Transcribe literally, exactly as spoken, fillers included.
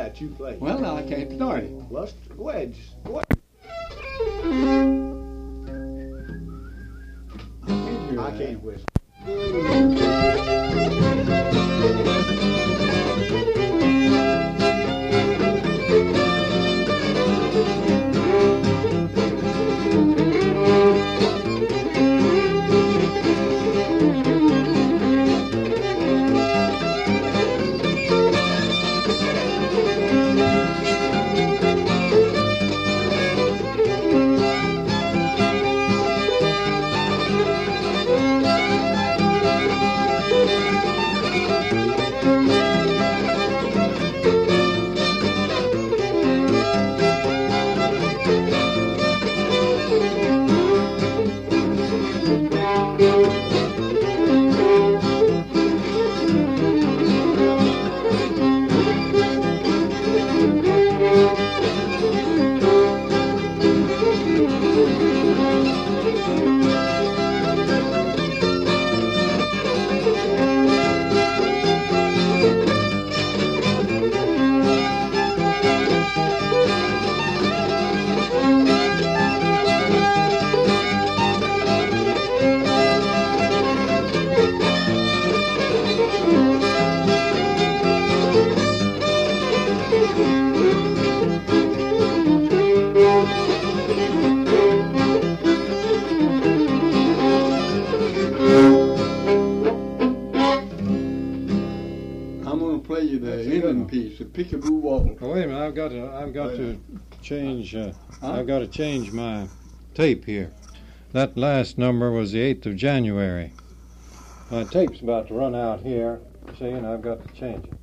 that you play. Well, now I can't start it. Well, go ahead. Just go ahead. I can't hear I that. can't whistle. I'm going to play you the ending piece, the Peekaboo Wobble. Oh, wait a minute, I've got to, I've got to change, uh, Huh? I've got to change my tape here. That last number was the eighth of January. My tape's about to run out here, see, and I've got to change it.